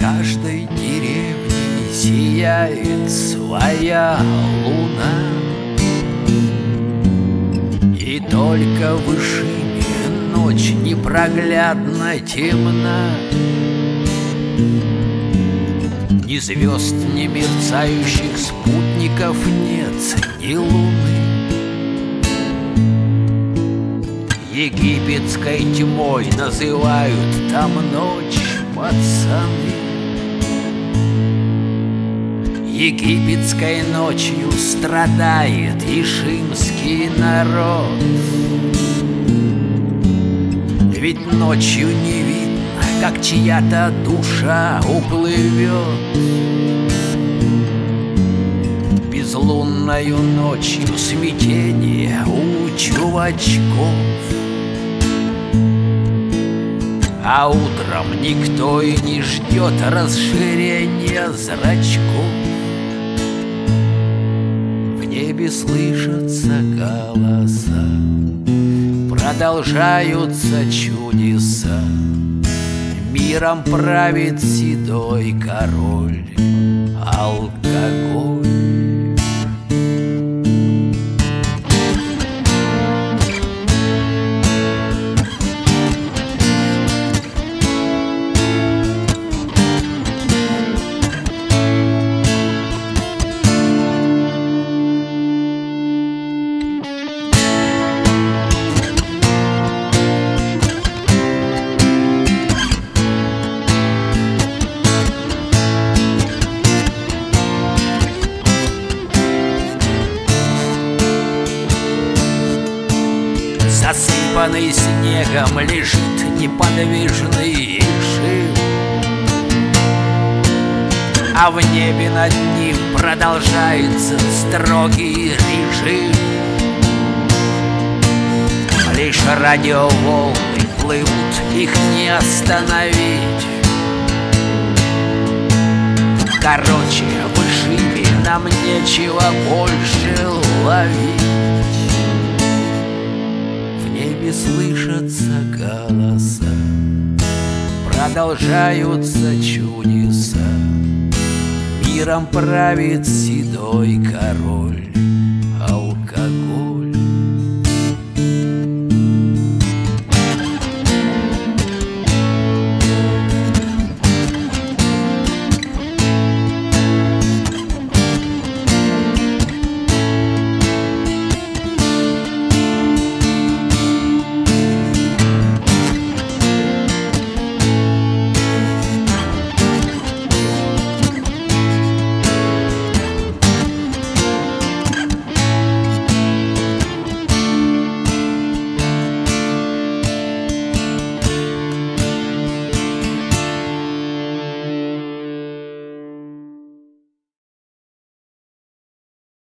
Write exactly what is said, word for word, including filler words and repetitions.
каждой деревне сияет своя луна, и только в вышине ночь непроглядно темна. Ни звезд, ни мерцающих спутников нет, ни луны. Египетской тьмой называют там ночь пацаны. Египетской ночью страдает ишимский народ. Ведь ночью не видно, как чья-то душа уплывет. Безлунною ночью смятение у чувачков, а утром никто и не ждет расширения зрачков. В небе слышатся голоса, продолжаются чудеса. Миром правит седой король алкоголь. Засыпанный снегом лежит неподвижный Ишим, а в небе над ним продолжается строгий режим. Лишь радиоволны плывут, их не остановить. Короче, в Ишиме нам нечего больше ловить. В небе слышатся голоса, продолжаются чудеса. Миром правит седой король